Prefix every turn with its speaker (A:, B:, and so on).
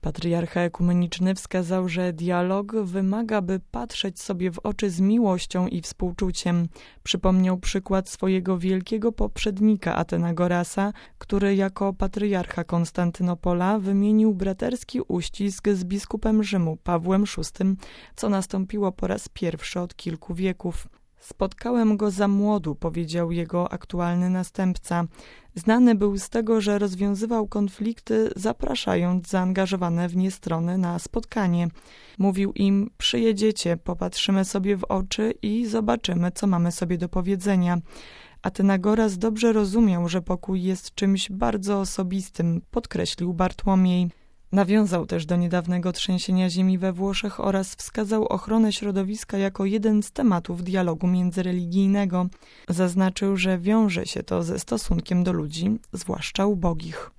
A: Patriarcha ekumeniczny wskazał, że dialog wymaga, by patrzeć sobie w oczy z miłością i współczuciem. Przypomniał przykład swojego wielkiego poprzednika Atenagorasa, który jako patriarcha Konstantynopola wymienił braterski uścisk z biskupem Rzymu Pawłem VI, co nastąpiło po raz pierwszy od kilku wieków. Spotkałem go za młodu, powiedział jego aktualny następca. Znany był z tego, że rozwiązywał konflikty, zapraszając zaangażowane w nie strony na spotkanie. Mówił im: przyjedziecie, popatrzymy sobie w oczy i zobaczymy, co mamy sobie do powiedzenia. Atenagoras dobrze rozumiał, że pokój jest czymś bardzo osobistym, podkreślił Bartłomiej. Nawiązał też do niedawnego trzęsienia ziemi we Włoszech oraz wskazał ochronę środowiska jako jeden z tematów dialogu międzyreligijnego. Zaznaczył, że wiąże się to ze stosunkiem do ludzi, zwłaszcza ubogich.